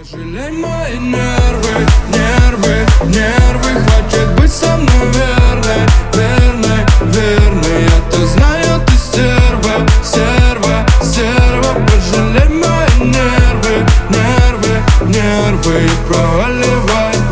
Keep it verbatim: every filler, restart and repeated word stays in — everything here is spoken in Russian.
Пожалей мои нервы, нервы, нервы. Хочет быть со мной верной, верной, верной. Я-то знаю, ты стерва, стерва, стерва. Пожалей мои нервы, нервы, нервы. И проваливай.